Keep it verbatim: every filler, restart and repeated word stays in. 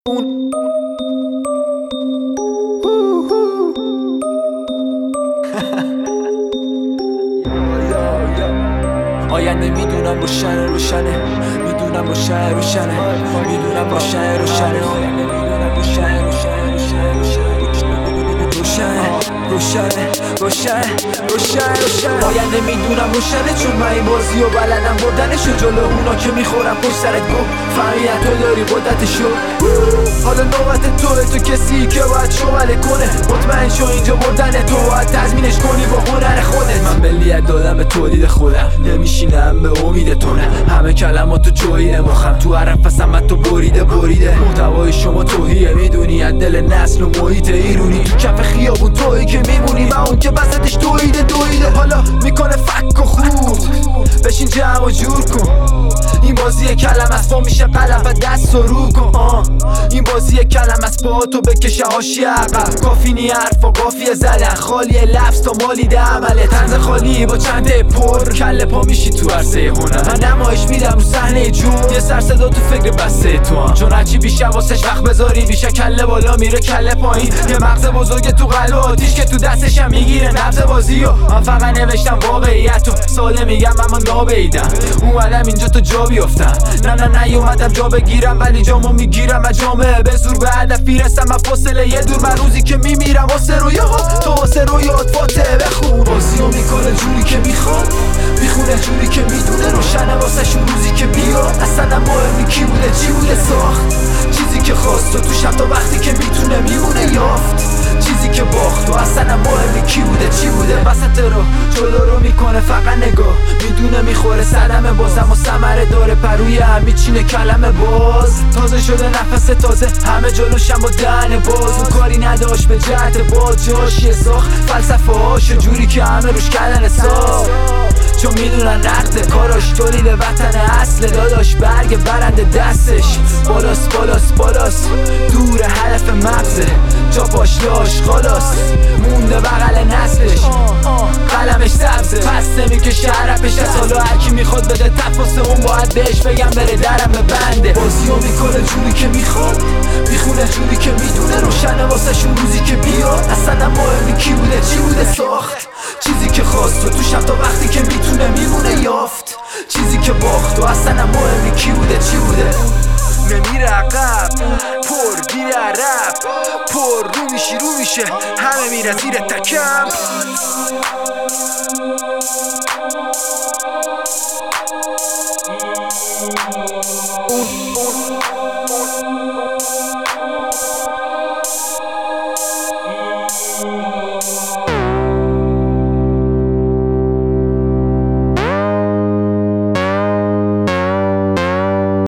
آینده میدونم روشنه روشنه میدونم روشنه روشنه میدونم روشنه روشنه آینده میدونم روشنه روشنه روشنه روشنه روشنه روشنه آینده میدونم روشنه چون من این بازی و بلدم بردنشو جلو اونا که میخورم پشت سرت گو فهمیدن تو داری قدرتشو حالا نوبت توه تو کسی که باید شماله کنه مطمئن شو اینجا بردن تو باید تضمینش کنی با هنر خودت من بلیت دادم به تولید خودم نمیشینم به امید تو نه همه کلماتو جویده مخم تو هر نفسم تو بریده بریده محتوای شما توهیه میدونی از دل نسل و محیط ایرونی تو کف خیابون تویی که میمونی من اون که وسطش دویده دویده حالا میکنه فک و خود بشین جمع و جور کن این بازی کلم است با میشه قلم و دست رو رو کن آه. این بازی کلم است با تو بکشه هاشی عقب کافی نی حرف و قافیه زدن خالی لفظ تا مالیده عمله طنز خالی با چنده پر کله پا میشی تو عرصه هنر من نمایش میدم رو صحنه جون یه سر صدا تو فکر بسته تو هم چون هرچی بیشه واسش وقت بذاری بیشه کله بالا میره کله پایین یه مغز بزرگ تو قلب آتیش که تو دستشم میگیره نبض بازی و من فقط نوشتم واقعیت و ساده میگم اما نابیدم اومدم اینجا تو جا بیفتم نه نه نه اومدم جا بگیرم ولی جامو میگیرم از جامعه به زور به هدف میرسم از فاصله یه دور من روزی که میمیرم واسه رویات تو واسه رویات فاتحه بخون بازیو میکنه جوری که میخواد میخونه جوری که میدونه روشنه واسه شون روزی که بیاد اصلا مهمی کی بوده چی بوده ساخت چیزی که خواست و تو شب تا وقتی که میتونه میمونه یافت چیزی که باخت و اصلا مهمی کی بوده چی بوده وسط رو جلو رو میکنه فقط نگاه میدونه میخوره صدمه بازم و ثمره داره پروی هم میچینه کلمه باز تازه شده نفس تازه همه جلوشم با دهن باز اون کاری نداشت به جهت باز جاشیه ساخت فلسفه هاشو جوری که همه روش کردن حساب چون میدونن نقده کاراش تولید وطن اصل داداش برگ برنده دستش بالاس بالاس بالاس دور هدف مغزه جا پاش لاش خلاص مونده بغل نسلش قلمش سبزه پس نمیکشه عربش از حالا هرکی میخواد بده تفاسه اون باید بهش بگم بره درم به بنده بازیو میکنه جوری که میخواد میخونه جوری که میدونه روشنه واسه شون روزی که بیاد اصلا مهمی کی بوده چی بوده ساخت چیزی که خواست و تو شب تا وقتی که میتونه میمونه یافت چیزی که باخت و اصلا مهمی کی بوده چی بوده نمیره عقب پر گیره عرب پر رو میشی رو میشه همه میره زیر تکم